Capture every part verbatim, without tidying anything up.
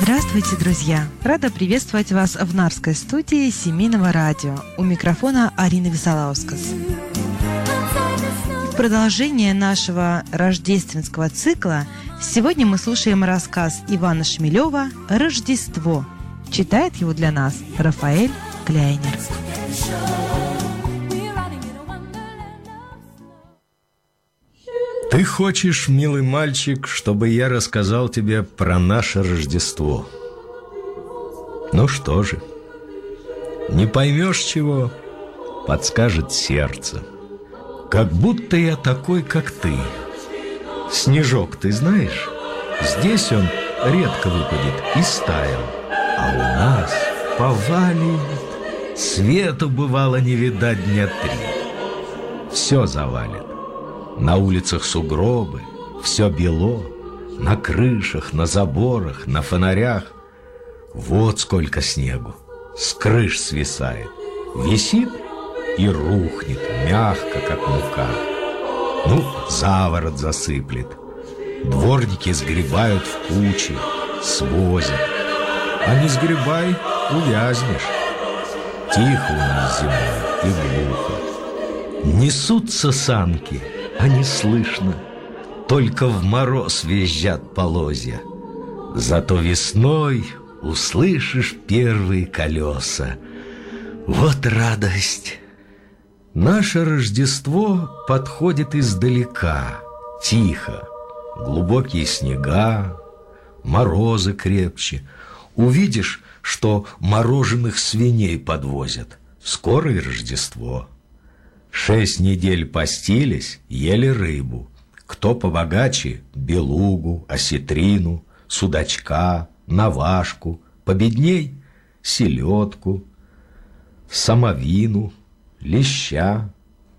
Здравствуйте, друзья! Рада приветствовать вас в Нарвской студии Семейного радио. У микрофона Арина Висолаускас. В продолжение нашего рождественского цикла сегодня мы слушаем рассказ Ивана Шмелева «Рождество». Читает его для нас Рафаэль Кляйнер. Ты хочешь, милый мальчик, чтобы я рассказал тебе про наше Рождество? Ну что же, не поймешь чего, подскажет сердце. Как будто я такой, как ты. Снежок, ты знаешь, здесь он редко выпадет и стаял, а у нас повалит. Свету бывало не видать дня три. Все завалит. На улицах сугробы, все бело, на крышах, на заборах, на фонарях. Вот сколько снегу, с крыш свисает, висит и рухнет, мягко, как мука. Ну, заворот засыплет. Дворники сгребают в кучи, свозят. А не сгребай, увязнешь. Тихо у нас зимой и глухо. Несутся санки, а не слышно, только в мороз визжат полозья. Зато весной услышишь первые колеса. Вот радость! Наше Рождество подходит издалека, тихо. Глубокие снега, морозы крепче. Увидишь, что мороженых свиней подвозят. Скоро и Рождество. Шесть недель постились, ели рыбу. Кто побогаче – белугу, осетрину, судачка, навашку. Победней – селедку, самовину, леща.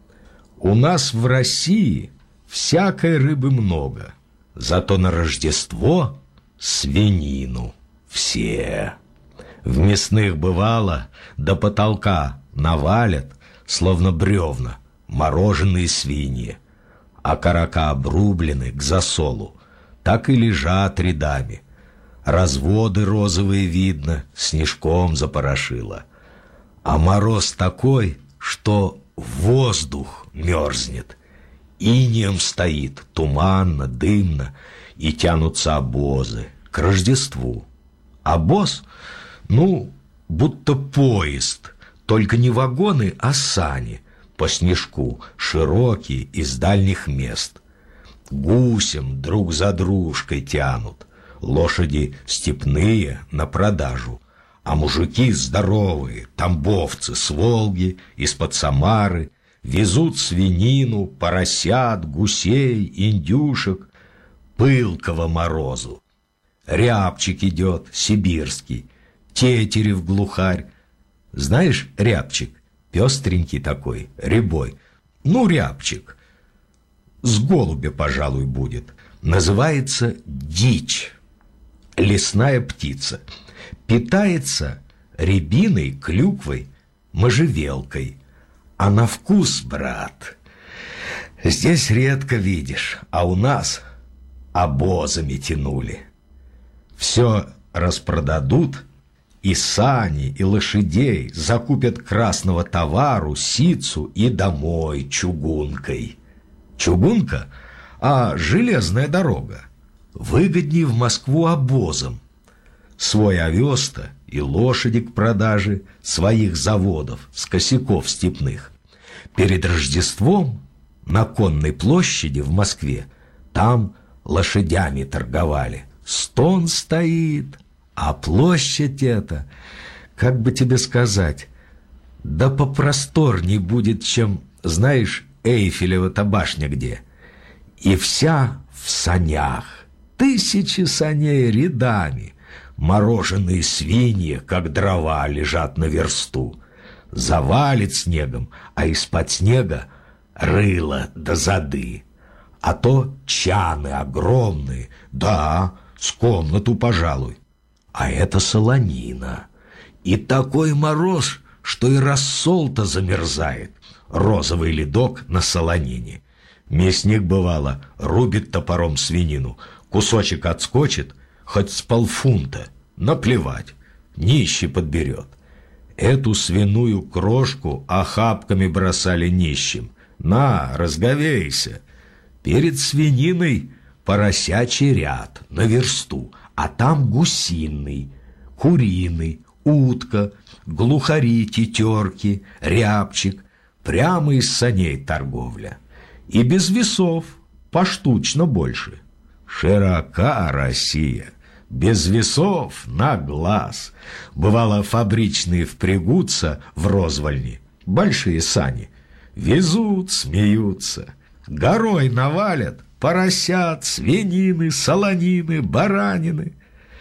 У нас в России всякой рыбы много, зато на Рождество – свинину все. В мясных бывало до потолка навалят, словно бревна, мороженые свиньи, а карака обрублены к засолу, так и лежат рядами. Разводы розовые видно, снежком запорошило. А мороз такой, что воздух мерзнет. Инеем стоит, туманно, дымно, и тянутся обозы к Рождеству. Обоз, ну, будто поезд, только не вагоны, а сани, по снежку, широкие, из дальних мест. Гусем друг за дружкой тянут, лошади степные на продажу, а мужики здоровые, тамбовцы с Волги, из-под Самары, везут свинину, поросят, гусей, индюшек, пылкого морозу. Рябчик идет, сибирский, тетерев глухарь. Знаешь, рябчик, пестренький такой, рябой. Ну, рябчик, с голубя, пожалуй, будет. Называется дичь, лесная птица. Питается рябиной, клюквой, можжевелкой. А на вкус, брат, здесь редко видишь, а у нас обозами тянули. Все распродадут, и сани, и лошадей, закупят красного товару, ситцу и домой чугункой. Чугунка, а железная дорога. Выгоднее в Москву обозом. Свой овес-то и лошади к продаже, своих заводов с косяков степных. Перед Рождеством на Конной площади в Москве там лошадями торговали. Стон стоит, а площадь эта, как бы тебе сказать, да попросторней будет, чем, знаешь, Эйфелева-то башня где. И вся в санях, тысячи саней рядами, мороженые свиньи, как дрова, лежат на версту. Завалит снегом, а из-под снега рыло да зады. А то чаны огромные, да, с комнату, пожалуй. А это солонина. И такой мороз, что и рассол-то замерзает. Розовый ледок на солонине. Мясник, бывало, рубит топором свинину. Кусочек отскочит, хоть с полфунта. наплевать, нищий подберет. Эту свиную крошку охапками бросали нищим. На, разговейся. Перед свининой поросячий ряд на версту, а там гусиный, куриный, утка, глухари, тетерки, рябчик. Прямо из саней торговля. И без весов, поштучно больше. Широка Россия, без весов на глаз. Бывало, фабричные впрягутся в розвальни, большие сани. Везут, смеются, горой навалят поросят, свинины, солонины, баранины.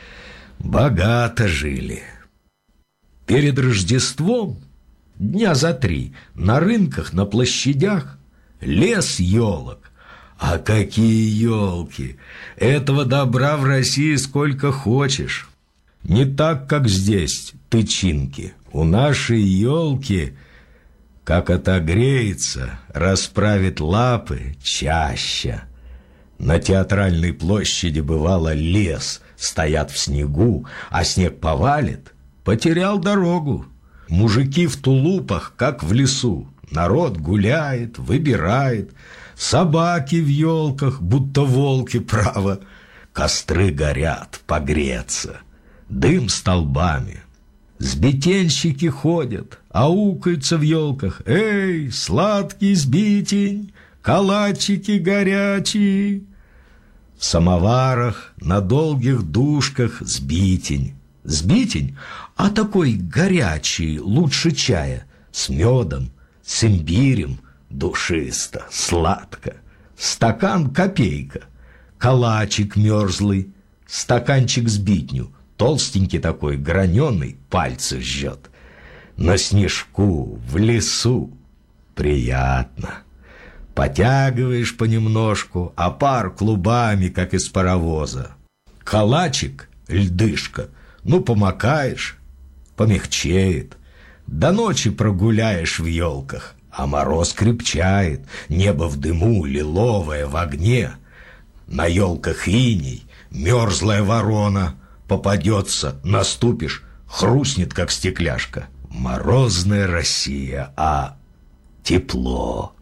Богато жили. Перед Рождеством дня за три на рынках, на площадях лес елок. А какие елки! Этого добра в России сколько хочешь. Не так, как здесь, тычинки. У нашей елки, как отогреется, расправит лапы чаще. На Театральной площади бывало лес, стоят в снегу, а снег повалит, потерял дорогу. Мужики в тулупах, как в лесу, народ гуляет, выбирает, собаки в елках, будто волки, право, костры горят, погреться, дым столбами. Сбитенщики ходят, аукаются в елках. Эй, сладкий сбитень, калачики горячие. В самоварах, на долгих душках сбитень. Сбитень, а такой горячий, лучше чая, с медом, с имбирем, душисто, сладко. Стакан копейка, калачик мерзлый, стаканчик сбитню, толстенький такой, граненый, пальцы жжет. На снежку, в лесу приятно. Потягиваешь понемножку, а пар клубами, как из паровоза. Калачик, льдышка, ну, помакаешь, помягчеет. До ночи прогуляешь в елках, а мороз крепчает, небо в дыму, лиловое в огне. На елках иней, мерзлая ворона попадется, наступишь, хрустнет, как стекляшка. Морозная Россия, а тепло.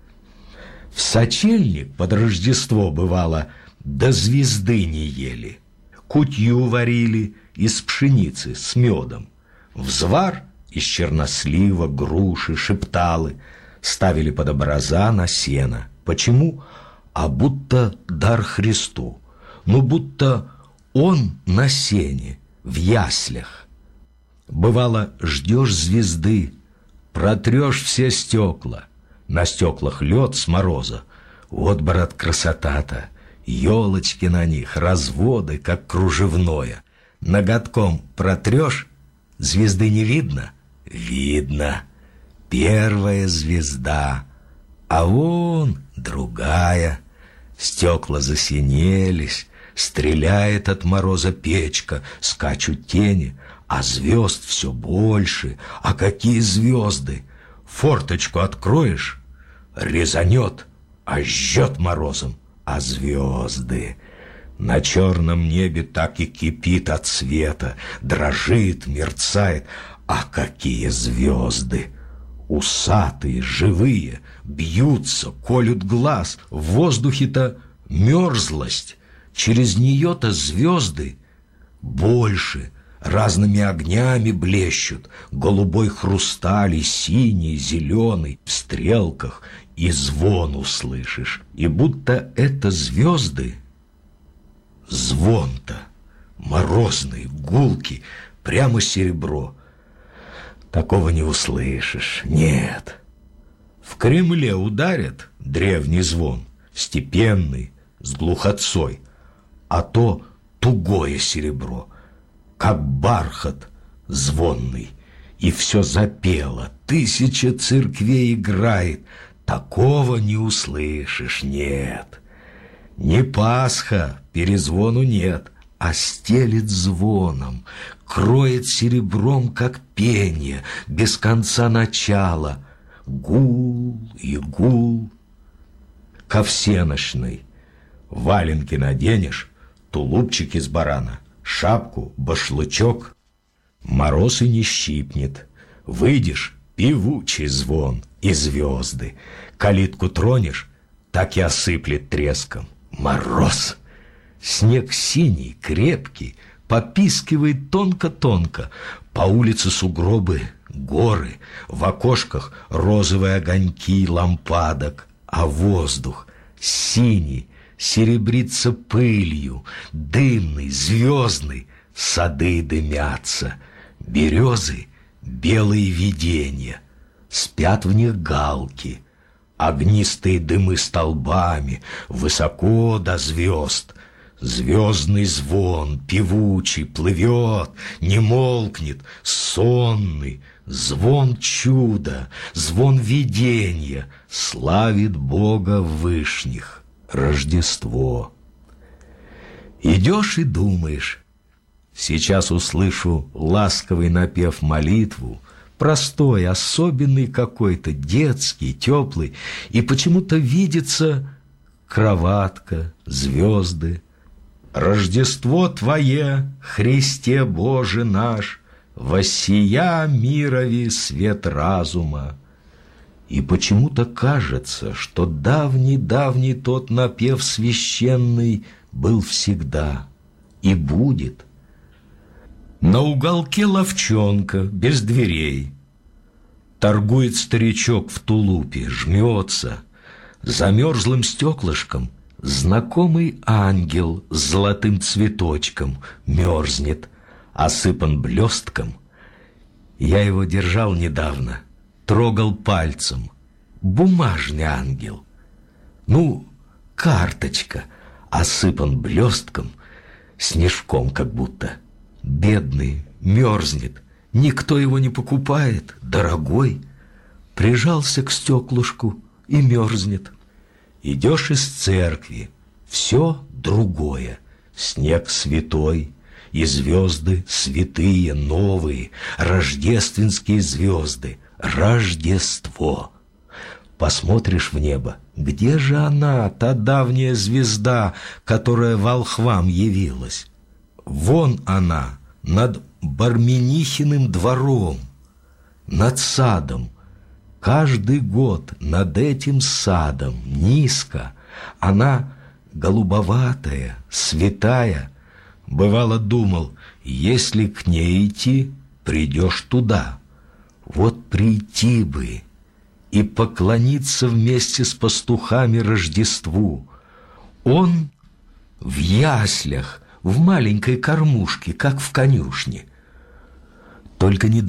В сочельник под Рождество, бывало, до звезды не ели. Кутью варили из пшеницы с медом. Взвар из чернослива, груши, шепталы ставили под образа на сено. Почему? А будто дар Христу. Ну, будто он на сене, в яслях. Бывало, ждешь звезды, протрешь все стекла. На стеклах лед с мороза. Вот, брат, красота-то. Елочки на них, разводы, как кружевное. Ноготком протрешь, звезды не видно? Видно. Первая звезда, а вон другая. Стекла засинелись, стреляет от мороза печка, скачут тени, а звезд все больше. А какие звезды! Форточку откроешь, резанет, а жжет морозом. А звезды на черном небе так и кипит от света, дрожит, мерцает. А какие звезды! Усатые, живые, бьются, колют глаз. В воздухе-то мерзлость, через нее-то звезды больше, разными огнями блещут. Голубой хрусталь и синий, зеленый, в стрелках, и звон услышишь. И будто это звезды, звон-то морозный, гулкий, прямо серебро. Такого не услышишь, нет. В Кремле ударят древний звон, степенный, с глухотцой, а то тугое серебро, как бархат звонный, и все запело, тысяча церквей играет. Такого не услышишь, нет. Не Пасха, перезвону нет, а стелит звоном, кроет серебром, как пенье, без конца начала. Гул и гул. Ко всенощной валенки наденешь, тулупчик из барана, шапку, башлычок. Мороз и не щипнет. Выйдешь — певучий звон и звезды. Калитку тронешь — так и осыплет треском. Мороз! Снег синий, крепкий, попискивает тонко-тонко. По улице сугробы, горы, в окошках розовые огоньки лампадок, а воздух синий, серебрится пылью, дымный, звездный, сады дымятся, березы — белые видения, спят в них галки, огнистые дымы столбами, высоко до звезд. Звездный звон, певучий, плывет, не молкнет, сонный, звон чуда, звон видения, славит Бога вышних, Рождество. Идешь и думаешь, сейчас услышу ласковый напев молитву, простой, особенный какой-то, детский, теплый, и почему-то видится кроватка, звезды. Рождество Твое, Христе Боже наш, воссия мирови свет разума. И почему-то кажется, что давний-давний тот напев священный был всегда и будет. На уголке лавчонка, без дверей, торгует старичок в тулупе, жмется, за мерзлым стеклышком знакомый ангел с золотым цветочком мерзнет, осыпан блестком. Я его держал недавно, трогал пальцем. Бумажный ангел. Ну, карточка, осыпан блестком, снежком как будто. Бедный, мерзнет, никто его не покупает, дорогой. Прижался к стеклышку и мерзнет. Идешь из церкви, все другое, снег святой, и звезды святые, новые, рождественские звезды, Рождество. Посмотришь в небо, где же она, та давняя звезда, которая волхвам явилась? Вон она, над Барменихиным двором, над садом. Каждый год над этим садом, низко, она голубоватая, святая. Бывало, думал, если к ней идти, придешь туда. Вот прийти бы и поклониться вместе с пастухами Рождеству. Он в яслях, в маленькой кормушке, как в конюшне. Только не